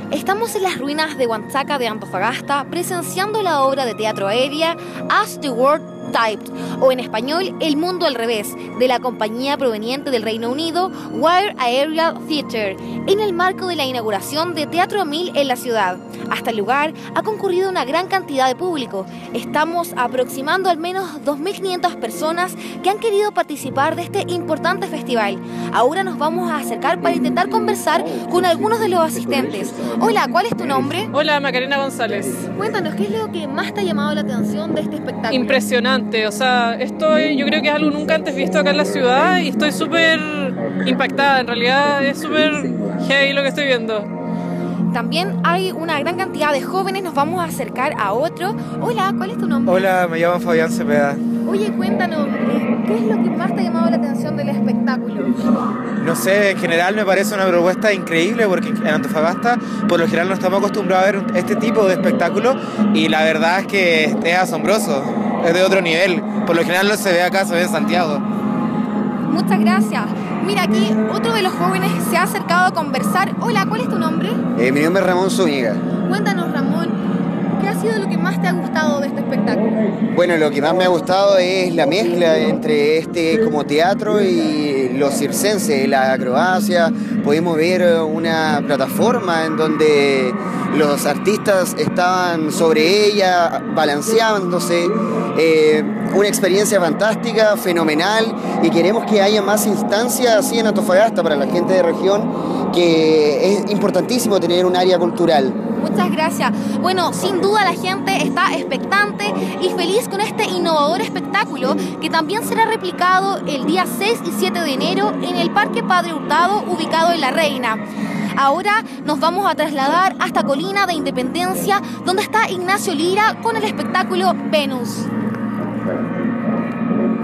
Estamos en las ruinas de Huanchaca de Antofagasta presenciando la obra de teatro aérea As the World Typed, o en español El Mundo al Revés, de la compañía proveniente del Reino Unido Wire Aerial Theatre, en el marco de la inauguración de Teatro 1000 en la ciudad. Hasta el lugar ha concurrido una gran cantidad de público. Estamos aproximando al menos 2.500 personas que han querido participar de este importante festival. Ahora nos vamos a acercar para intentar conversar con algunos de los asistentes. Hola, ¿cuál es tu nombre? Hola, Macarena González. Cuéntanos, ¿qué es lo que más te ha llamado la atención de este espectáculo? Impresionante, o sea, yo creo que es algo nunca antes visto acá en la ciudad y estoy súper impactada, en realidad es súper heavy lo que estoy viendo. También hay una gran cantidad de jóvenes, nos vamos a acercar a otro. Hola, ¿cuál es tu nombre? Hola, me llamo Fabián Cepeda. Oye, cuéntanos, ¿qué es lo que más te ha llamado la atención del espectáculo? No sé, en general me parece una propuesta increíble porque en Antofagasta por lo general no estamos acostumbrados a ver este tipo de espectáculo y la verdad es que es asombroso, es de otro nivel. Por lo general no se ve acá, se ve en Santiago. Muchas gracias. Mira, aquí otro de los jóvenes se ha acercado a conversar. Hola, ¿cuál es tu nombre? Mi nombre es Ramón Zúñiga. Cuéntanos, Ramón, ¿qué ha sido lo que más te ha gustado de este espectáculo? Bueno, lo que más me ha gustado es la mezcla entre como teatro y lo circense, la acrobacia. Pudimos ver una plataforma en donde los artistas estaban sobre ella, balanceándose. Una experiencia fantástica, fenomenal, y queremos que haya más instancias así en Antofagasta para la gente de región, que es importantísimo tener un área cultural. Muchas gracias. Bueno, sin duda la gente está expectante y feliz con este innovador espectáculo que también será replicado el día 6 y 7 de enero en el Parque Padre Hurtado, ubicado en La Reina. Ahora nos vamos a trasladar hasta Colina de Independencia, donde está Ignacio Lira con el espectáculo Venus.